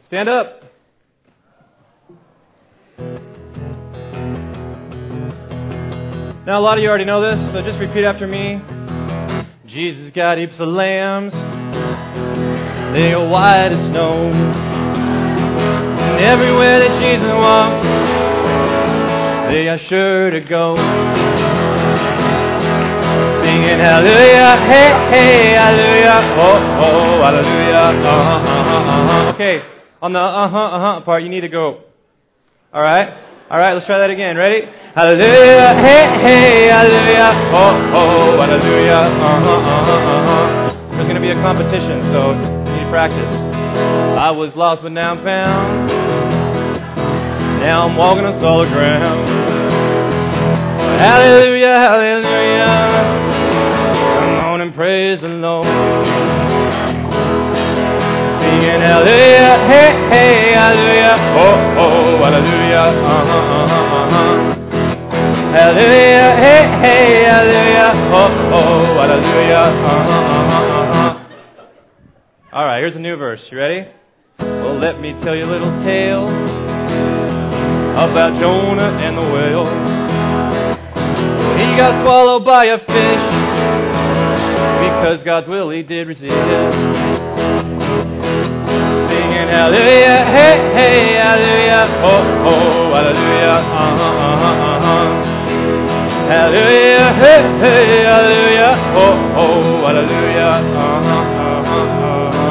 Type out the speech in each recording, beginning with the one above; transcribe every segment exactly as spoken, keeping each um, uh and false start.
Stand up. Now, a lot of you already know this, so just repeat after me. Jesus got heaps of lambs. They are white as snow. And everywhere that Jesus walks, they are sure to go. Singing hallelujah, hey, hey, hallelujah, oh, oh, hallelujah, uh-huh, uh-huh, uh-huh. Okay, on the uh-huh, uh-huh part, you need to go. All right? All right, let's try that again. Ready? Hallelujah, hey, hey, hallelujah, oh, oh, hallelujah, uh-huh, uh-huh, uh-huh. There's going to be a competition, so you need to practice. I was lost, but now I'm found. Now I'm walking on solid ground. Hallelujah, hallelujah. Come on and praise the Lord. Singing hallelujah, hey, hey, hallelujah, oh, oh, hallelujah, uh-huh, uh-huh, uh-huh. Hallelujah, hey, hey, hallelujah, oh, oh, hallelujah, uh-huh, uh-huh, uh-huh. All right, here's a new verse. You ready? Well, let me tell you a little tale about Jonah and the whale. He got swallowed by a fish because God's will he did resist. Singing hallelujah, hey, hey, hallelujah, oh, oh, hallelujah, uh-huh, uh-huh, uh-huh. Hallelujah, hey, hey, hallelujah, oh, oh, hallelujah, uh-huh, uh-huh,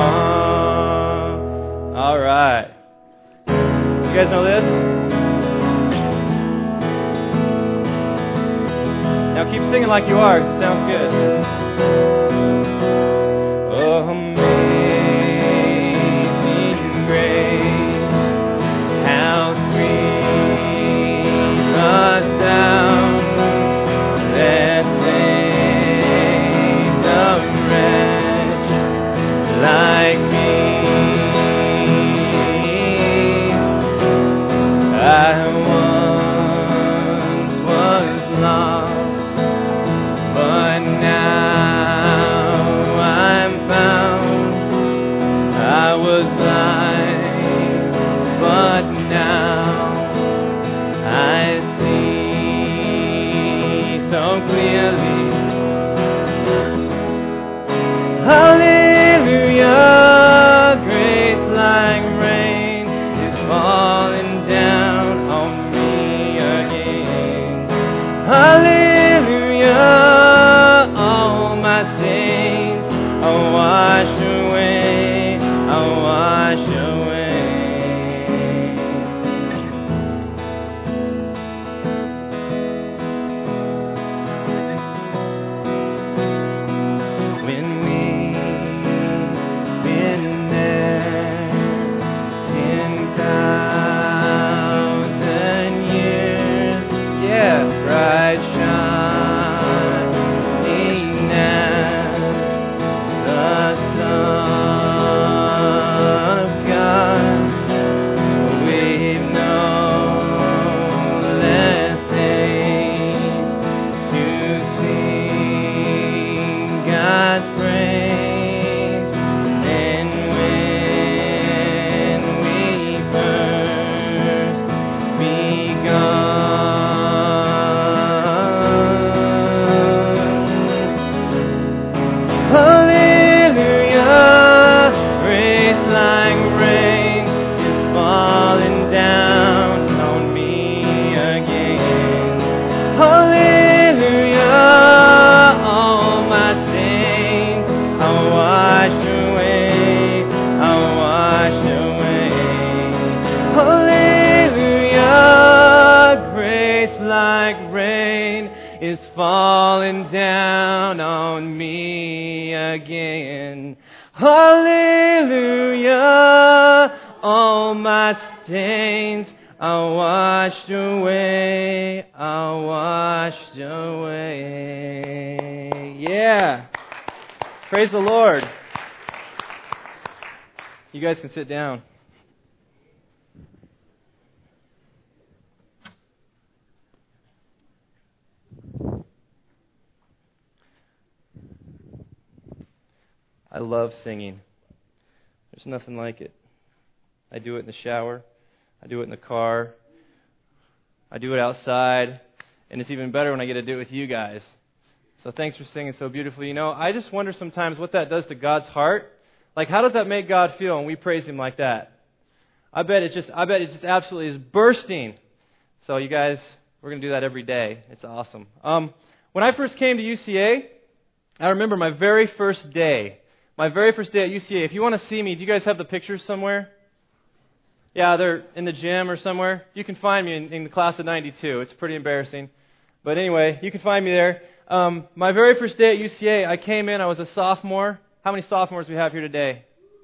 uh-huh. All right. You guys know this? Now keep singing like you are. It sounds good. Amazing grace, how sweet the sound that saved a wretch like me. I once was lost, but now I'm found. I was blind, but now I see so clearly. Hallelujah, grace like rain is falling down on me again. Hallelujah, all my stains are washed away, are washed away. When we've been there ten thousand years, yeah, bright shining as the Son of God, we've no less days to sing God's praise than when we first begun. Hallelujah, grace like rain is falling down on me again. Hallelujah, all my stains are washed away, are washed away. Hallelujah, grace like rain is falling down on me again. Hallelujah, all my stains are washed away, are washed away. Yeah. Praise the Lord. You guys can sit down. I love singing. There's nothing like it. I do it in the shower. I do it in the car. I do it outside. And it's even better when I get to do it with you guys. So thanks for singing so beautifully. You know, I just wonder sometimes what that does to God's heart. Like, how does that make God feel when we praise Him like that? I bet it just, I bet it just absolutely is bursting. So you guys, we're going to do that every day. It's awesome. Um, when I first came to U C A, I remember my very first day. My very first day at U C A. If you want to see me, do you guys have the pictures somewhere? Yeah, they're in the gym or somewhere. You can find me in, in the class of ninety-two. It's pretty embarrassing. But anyway, you can find me there. Um, my very first day at U C A, I came in, I was a sophomore. How many sophomores do we have here today?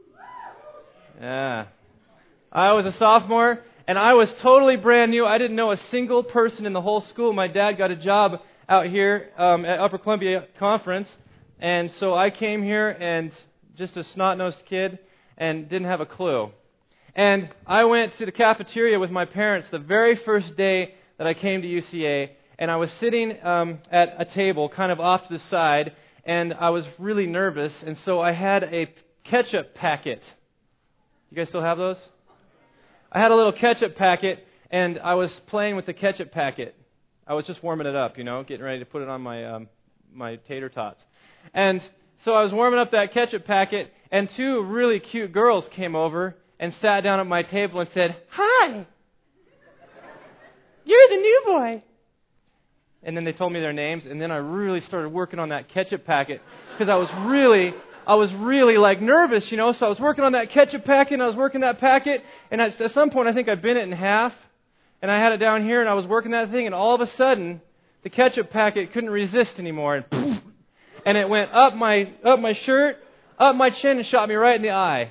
Yeah. I was a sophomore, and I was totally brand new. I didn't know a single person in the whole school. My dad got a job out here um, at Upper Columbia Conference, and so I came here and just a snot-nosed kid and didn't have a clue. And I went to the cafeteria with my parents the very first day that I came to U C A, and I was sitting um, at a table kind of off to the side, and I was really nervous, and so I had a ketchup packet. You guys still have those? I had a little ketchup packet, and I was playing with the ketchup packet. I was just warming it up, you know, getting ready to put it on my um, my tater tots. And so I was warming up that ketchup packet, and two really cute girls came over and sat down at my table and said, "Hi, you're the new boy." And then they told me their names, and then I really started working on that ketchup packet because I was really, I was really like nervous, you know. So I was working on that ketchup packet, and I was working that packet, and at, at some point I think I bent it in half, and I had it down here, and I was working that thing, and all of a sudden the ketchup packet couldn't resist anymore, and poof, and it went up my up my shirt, up my chin, and shot me right in the eye.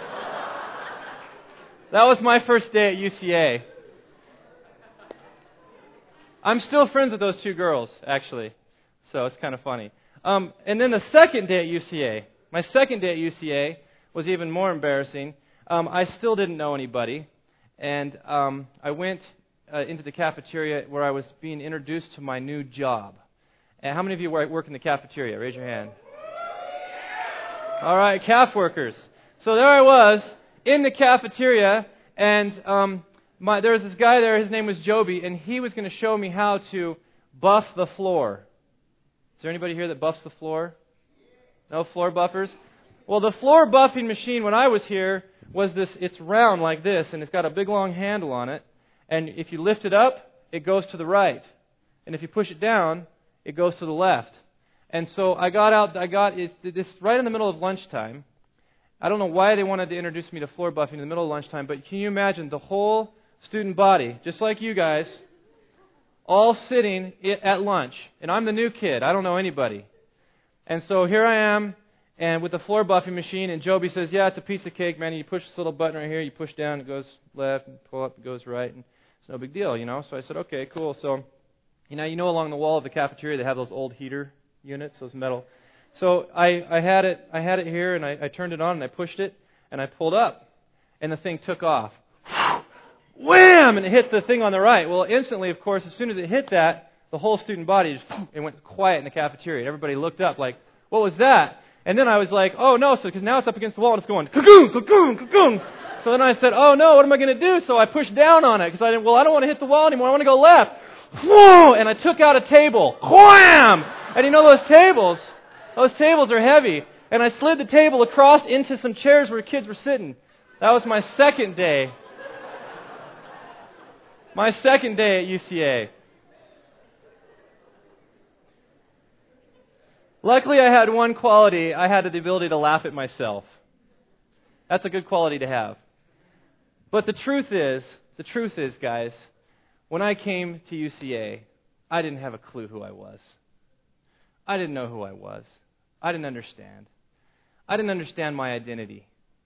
That was my first day at U C A. I'm still friends with those two girls, actually, so it's kind of funny. Um, and then the second day at U C A, my second day at U C A was even more embarrassing. Um, I still didn't know anybody, and um, I went uh, into the cafeteria where I was being introduced to my new job. And how many of you work in the cafeteria? Raise your hand. All right, calf workers. So there I was in the cafeteria, and um, My, there was this guy there, his name was Joby, and he was going to show me how to buff the floor. Is there anybody here that buffs the floor? No floor buffers? Well, the floor buffing machine when I was here was this, it's round like this, and it's got a big long handle on it, and if you lift it up, it goes to the right. And if you push it down, it goes to the left. And so I got out, I got it, this right in the middle of lunchtime. I don't know why they wanted to introduce me to floor buffing in the middle of lunchtime, but can you imagine the whole student body, just like you guys, all sitting at lunch. And I'm the new kid. I don't know anybody. And so here I am, and with the floor buffing machine, and Joby says, "Yeah, it's a piece of cake, man. You push this little button right here, you push down, it goes left, and pull up, it goes right, and it's no big deal, you know." So I said, "Okay, cool." So, you know, you know along the wall of the cafeteria, they have those old heater units, those metal. So I, I had it I had it here, and I, I turned it on, and I pushed it, and I pulled up, and the thing took off. Wham! And it hit the thing on the right. Well, instantly, of course, as soon as it hit that, the whole student body just, it went quiet in the cafeteria. Everybody looked up like, "What was that?" And then I was like, "Oh, no," so because now it's up against the wall, and it's going, "Cocoon, cocoon, cocoon." So then I said, "Oh, no, what am I going to do?" So I pushed down on it because I didn't, well, I don't want to hit the wall anymore. I want to go left. Whoa! And I took out a table. Wham! And you know those tables? Those tables are heavy. And I slid the table across into some chairs where kids were sitting. That was my second day. My second day at U C A. Luckily, I had one quality. I had the ability to laugh at myself. That's a good quality to have. But the truth is, the truth is, guys, when I came to U C A, I didn't have a clue who I was. I didn't know who I was. I didn't understand. I didn't understand my identity.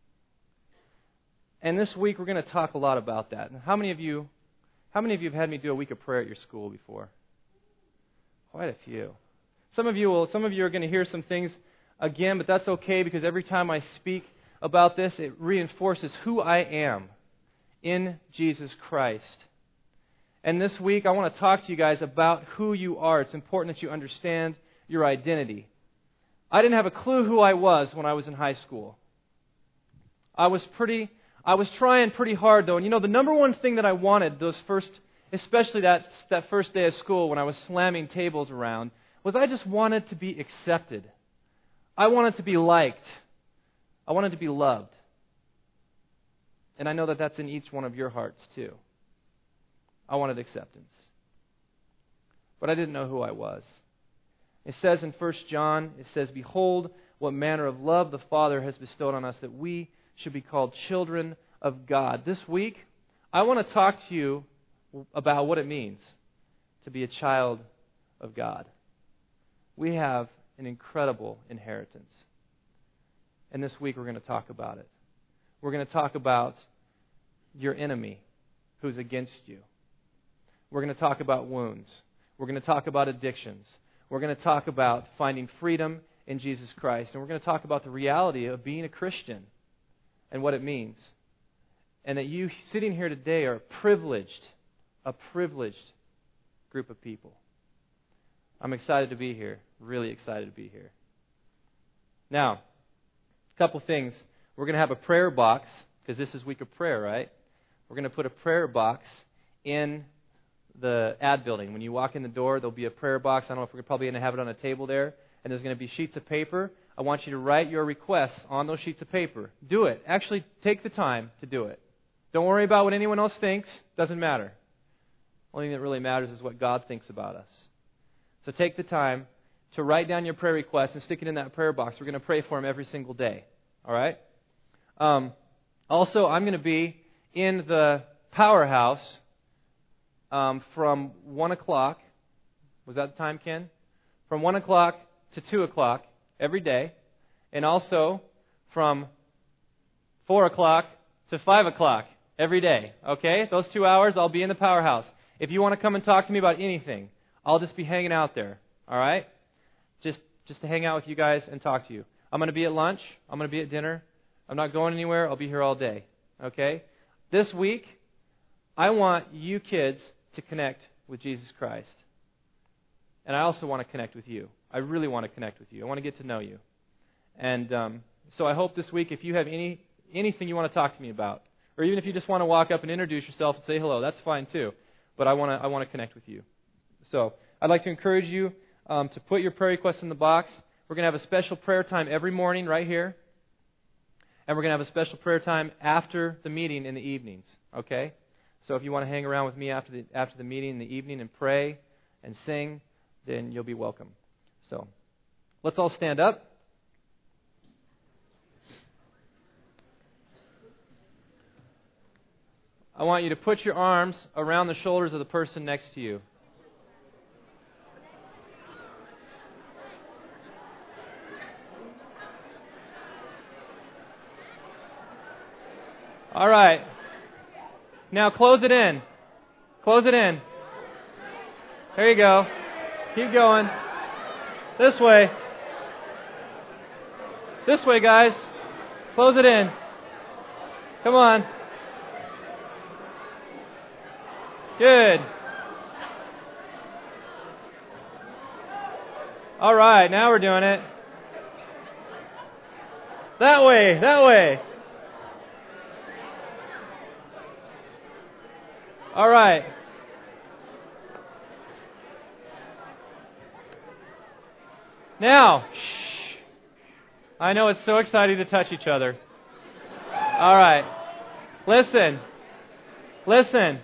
And this week, we're going to talk a lot about that. How many of you How many of you have had me do a week of prayer at your school before? Quite a few. Some of you will. Some of you are going to hear some things again, but that's okay because every time I speak about this, it reinforces who I am in Jesus Christ. And this week, I want to talk to you guys about who you are. It's important that you understand your identity. I didn't have a clue who I was when I was in high school. I was pretty I was trying pretty hard, though. And you know, the number one thing that I wanted, those first, especially that, that first day of school when I was slamming tables around, was I just wanted to be accepted. I wanted to be liked. I wanted to be loved. And I know that that's in each one of your hearts, too. I wanted acceptance. But I didn't know who I was. It says in First John, it says, "Behold, what manner of love the Father has bestowed on us, that we should be called children of God." This week, I want to talk to you about what it means to be a child of God. We have an incredible inheritance. And this week, we're going to talk about it. We're going to talk about your enemy who's against you. We're going to talk about wounds. We're going to talk about addictions. We're going to talk about finding freedom in Jesus Christ. And we're going to talk about the reality of being a Christian and what it means. And that you sitting here today are privileged, a privileged group of people. I'm excited to be here, really excited to be here. Now, a couple things. We're going to have a prayer box, because this is week of prayer, right? We're going to put a prayer box in the ad building. When you walk in the door, there'll be a prayer box. I don't know if we're probably going to have it on a table there. And there's going to be sheets of paper. I want you to write your requests on those sheets of paper. Do it. Actually, take the time to do it. Don't worry about what anyone else thinks. Doesn't matter. Only thing that really matters is what God thinks about us. So take the time to write down your prayer requests and stick it in that prayer box. We're going to pray for them every single day. All right? Um, also, I'm going to be in the Powerhouse um, from one o'clock. Was that the time, Ken? From one o'clock to two o'clock every day. And also from four o'clock to five o'clock every day. Okay? Those two hours, I'll be in the Powerhouse. If you want to come and talk to me about anything, I'll just be hanging out there. All right? Just, just to hang out with you guys and talk to you. I'm going to be at lunch. I'm going to be at dinner. I'm not going anywhere. I'll be here all day. Okay? This week, I want you kids to connect with Jesus Christ. And I also want to connect with you. I really want to connect with you. I want to get to know you. And um, so I hope this week, if you have any anything you want to talk to me about, or even if you just want to walk up and introduce yourself and say hello, that's fine too. But I want to I want to connect with you. So I'd like to encourage you um, to put your prayer requests in the box. We're going to have a special prayer time every morning right here. And we're going to have a special prayer time after the meeting in the evenings. Okay? So if you want to hang around with me after the after the meeting in the evening and pray and sing, then you'll be welcome. So let's all stand up. I want you to put your arms around the shoulders of the person next to you. All right. Now close it in. Close it in. There you go. Keep going. This way. This way, guys. Close it in. Come on. Good. All right, now we're doing it. That way, that way. All right. Now, shh. I know it's so exciting to touch each other. All right. Listen. Listen.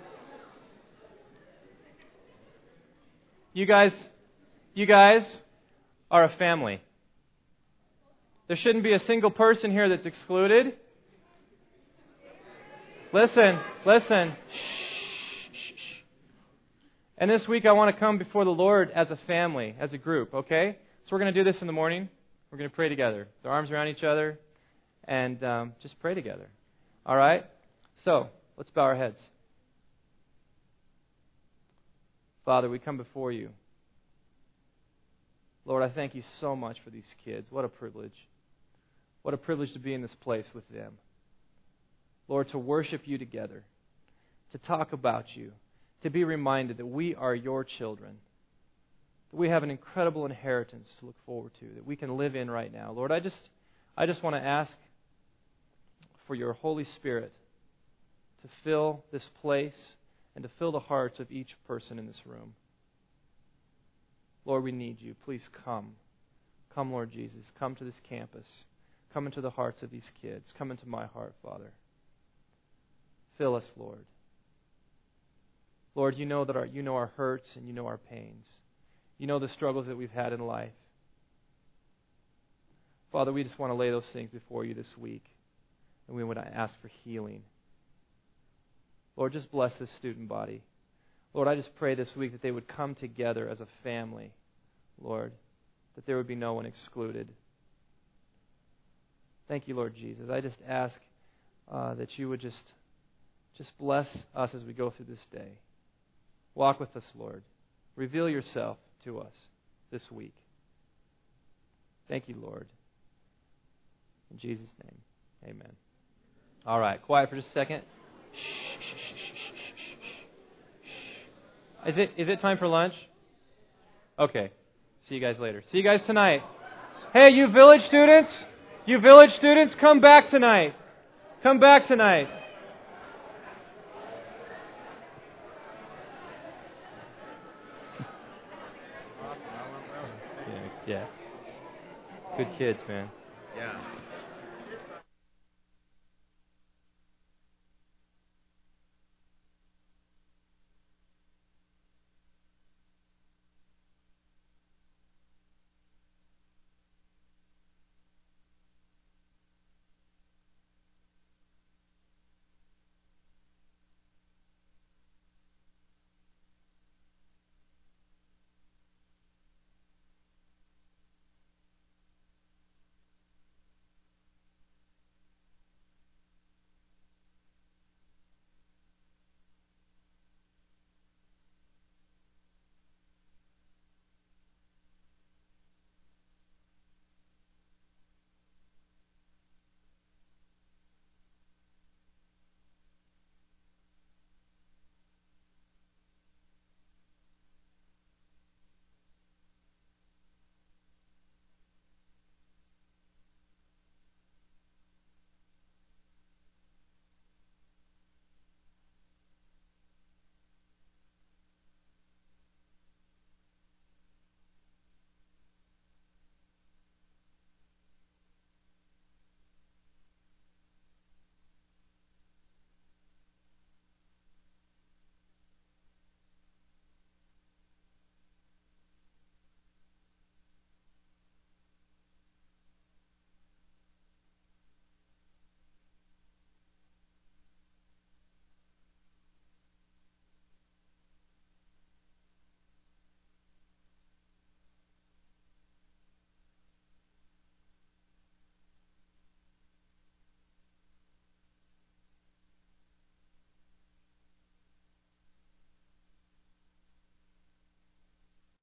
You guys, you guys are a family. There shouldn't be a single person here that's excluded. Listen, listen. Shh, shh, shh. And this week I want to come before the Lord as a family, as a group, okay? So we're going to do this in the morning. We're going to pray together. The arms around each other and um, just pray together. All right? So, let's bow our heads. Father, we come before you. Lord, I thank you so much for these kids. What a privilege. What a privilege to be in this place with them. Lord, to worship you together, to talk about you, to be reminded that we are your children, that we have an incredible inheritance to look forward to, that we can live in right now. Lord, I just, I just want to ask for your Holy Spirit to fill this place and to fill the hearts of each person in this room. Lord, we need you. Please come. Come, Lord Jesus. Come to this campus. Come into the hearts of these kids. Come into my heart, Father. Fill us, Lord. Lord, you know that our you know our hurts and you know our pains. You know the struggles that we've had in life. Father, we just want to lay those things before you this week. And we want to ask for healing. Lord, just bless this student body. Lord, I just pray this week that they would come together as a family, Lord, that there would be no one excluded. Thank you, Lord Jesus. I just ask uh, that you would just, just bless us as we go through this day. Walk with us, Lord. Reveal yourself to us this week. Thank you, Lord. In Jesus' name, amen. All right, quiet for just a second. Shh, shh, shh, shh, shh, shh, shh. Is it is it time for lunch? Okay. See you guys later. See you guys tonight. Hey, you village students, you village students, come back tonight. Come back tonight. Yeah, yeah. Good kids, man. Yeah.